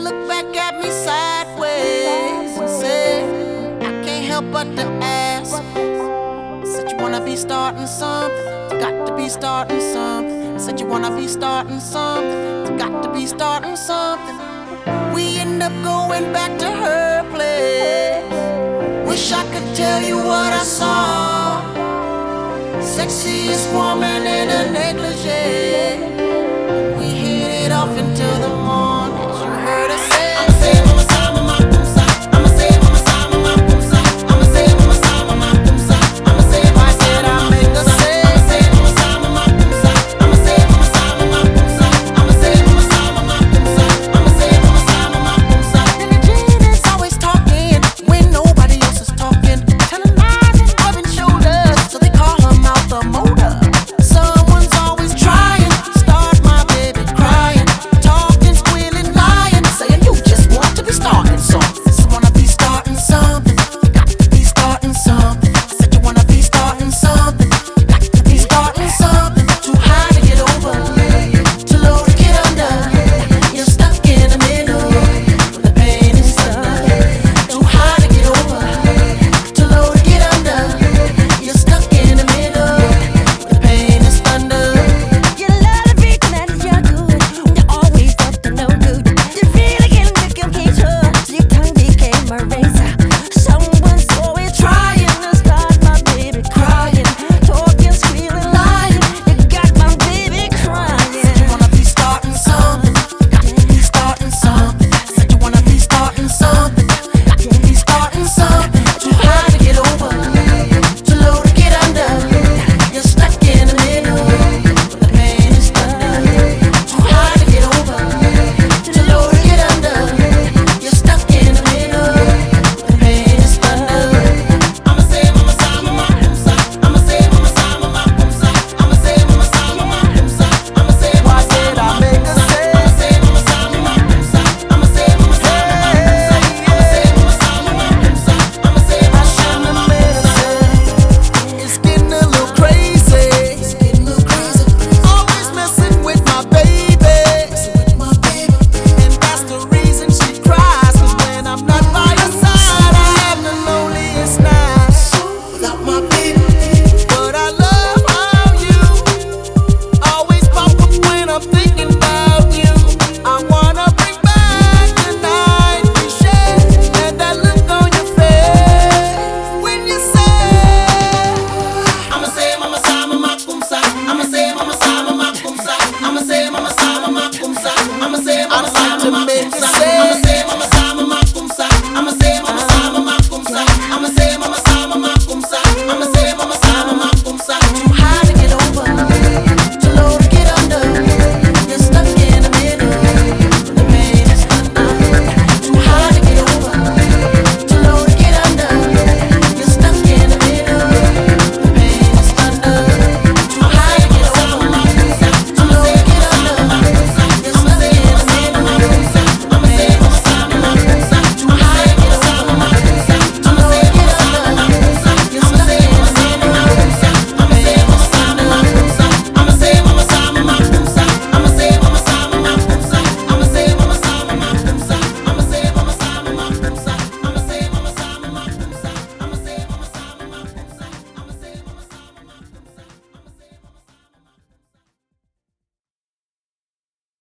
looked back at me sideways and said, I can't help but to ask. Said you wanna be starting something, you got to be starting something. Said you wanna be starting something, you got to be starting something. We end up going back to her place. Wish I could tell you what I saw. Sexiest woman in a negligee.